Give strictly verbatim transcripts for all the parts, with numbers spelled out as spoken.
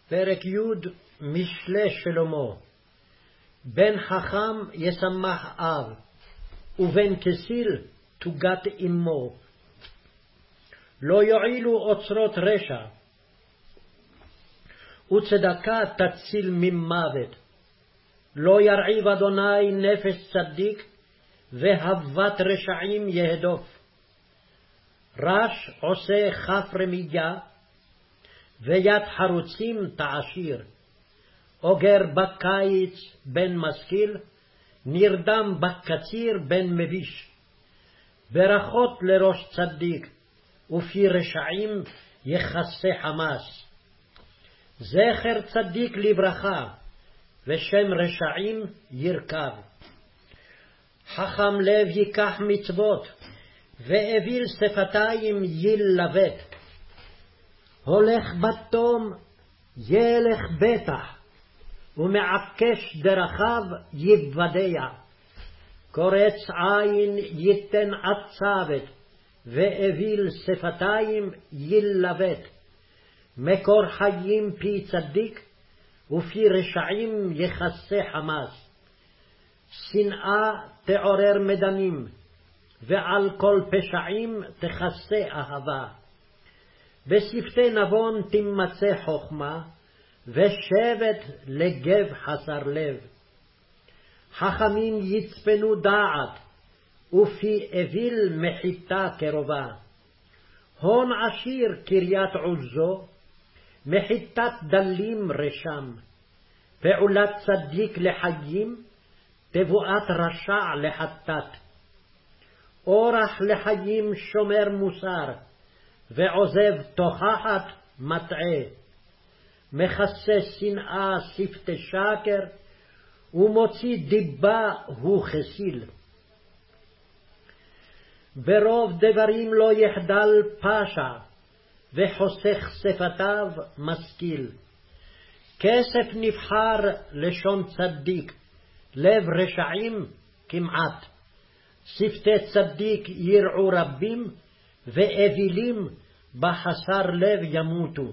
פרק י' משלי שלמה. בן חכם ישמח אב, ובן כסיל תוגת אמו. לא יועילו אוצרות רשע, וצדקה תציל ממוות. לא ירעיב אדוני נפש צדיק, והבת רשעים יהדוף. רש עושה כף רמייה, ויד חרוצים תעשיר. אוגר בקיץ בן משכיל, נרדם בקציר בן מביש. ברכות לראש צדיק, ופי רשעים יכסה חמס. זכר צדיק לברכה, ושם רשעים ירכב. חכם לב ייקח מצוות, ואוויל שפתיים ילבט. הולך בתום ילך בטח, ומעקש דרכיו יבדע. קורץ עין ייתן עצבת, ואוויל שפתיים ילבט. מקור חיים פי צדיק, ופי רשעים יכסה חמס. שנאה תעורר מדנים, ועל כל פשעים תכסה אהבה. בשפתי נבון תמצא חוכמה, ושבט לגב חסר לב. חכמים יצפנו דעת, ופי אוויל מחיתה קרובה. הון עשיר קריית עוזו, מחיתת דלים רשם. פעולת צדיק לחיים, תבואת רשע לחטאת. אורח לחיים שומר מוסר, ועוזב תוכחת מטעה. מכסה שנאה שפתי שקר, ומוציא דיבה הוא חסיל. ברוב דברים לא יחדל פשע, וחוסך שפתיו משכיל. כסף נבחר לשון צדיק, לב רשעים כמעט. שפתי צדיק ירעו רבים, ואווילים בחסר לב ימותו.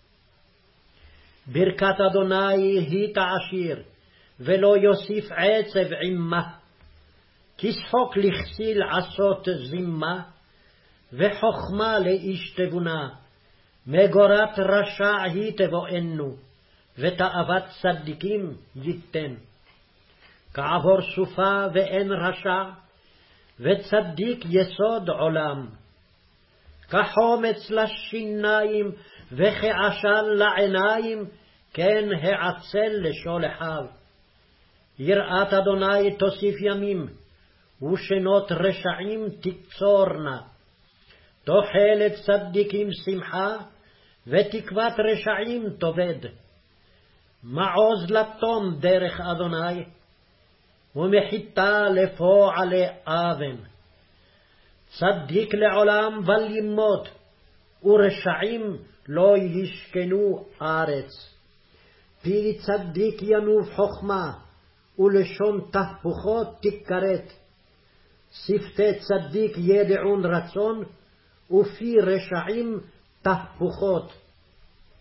ברכת אדוני היא תעשיר, ולא יוסיף עצב עמה. כשחוק לכסיל עשות זימה, וחוכמה לאיש תבונה. מגורת רשע היא תבואנו, ותאוות צדיקים ייתן. כעבור סופה ואין רשע, וצדיק יסוד עולם. כחומץ לשיניים, וכעשן לעיניים, כן העצל לשולחיו. יראת אדוני תוסיף ימים, ושנות רשעים תקצורנה. תוחלת צדיקים שמחה, ותקוות רשעים תאבד. מעוז לתום דרך אדוני, ומחיתה לפועלי אבן. צדיק לעולם בל ימות, ורשעים לא ישכנו ארץ. פי צדיק ינוב חוכמה, ולשון תהפוכות תכרת. שפתי צדיק ידעון רצון, ופי רשעים תהפוכות.